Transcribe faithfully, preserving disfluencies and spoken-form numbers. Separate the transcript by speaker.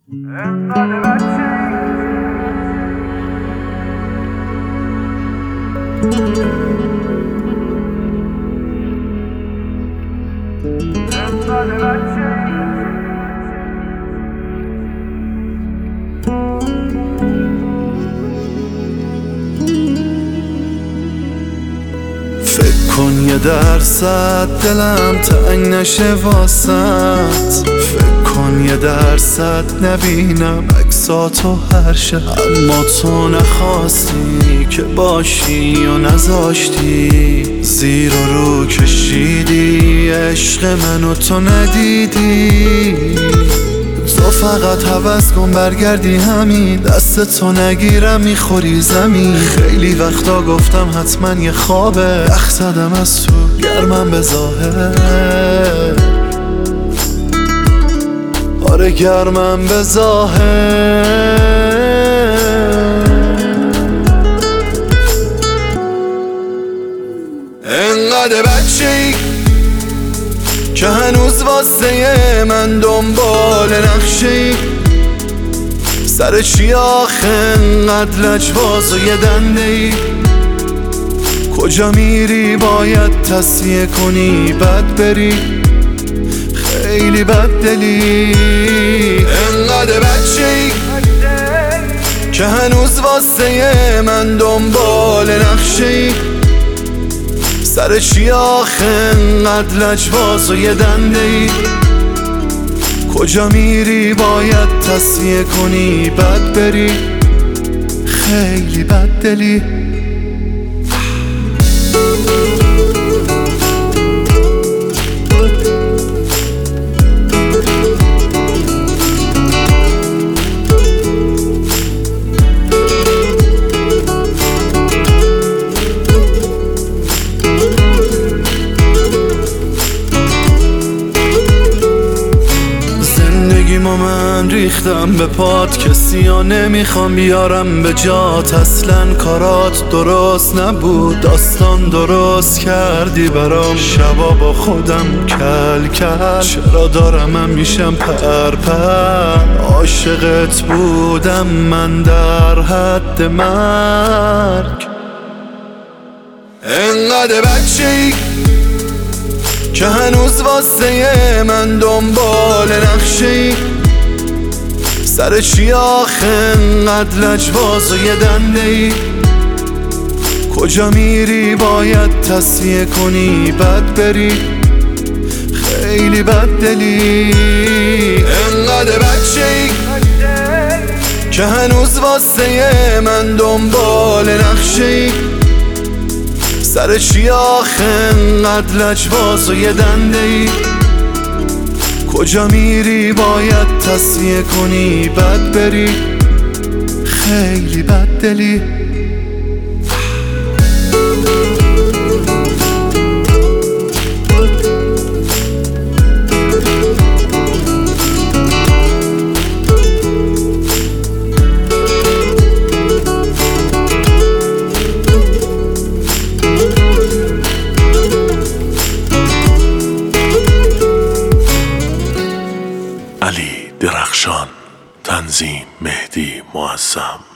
Speaker 1: انقدر بچه انقدر بچه
Speaker 2: فکر کن یه درصد دلم تنگ نشه واسط، فکر کن یه درصد نبینم عکساتو هر شب، اما تو نخواستی که باشی و نذاشتی، زیر و رو کشیدی عشق منو تو ندیدی. تو فقط هوس کن برگردی همین، دست تو نگیرم میخوری زمین. خیلی وقتا گفتم حتما یه خوابه، یخ زدم از تو گرمم به ظاهر، آره گرمم به ظاهر. انقدر بچه‌ای که هنوز واسه من دنبال نقشه‌ای، سر چی آخه انقدر لجباز و یه دنده‌ای؟ کجا میری باید تصفیه کنی بد بری، خیلی بد دلی. انقدر بچه‌ای که هنوز واسه من دنبال نقشه‌ای، سر چی آخه انقدر لجباز و یه دنده‌ای؟ کجا میری باید تصفیه کنی بد بری، خیلی بد دلی. ما من ریختم به پات، کسی ها نمیخوام بیارم به جات. اصلا کارات درست نبود، داستان درست کردی برام. شبا با خودم کل کل، چرا دارم من میشم پر پر. عاشقت بودم من در حد مرگ. انقدر بچه‌ای که هنوز واسه من دنبال نقشه‌ای، سر چی آخه انقدر لجباز و یه دنده‌ای؟ کجا میری باید تصفیه کنی بد بری، خیلی بد دلی. انقدر بچه‌ای که هنوز واسه من دنبال نقشه‌ای، سر چی آخه انقدر لجباز و یه دنده‌ای؟ کجا میری باید تصفیه کنی بد بری، خیلی بد دلی.
Speaker 3: علی درخشان، تنظیم مهدی معظم.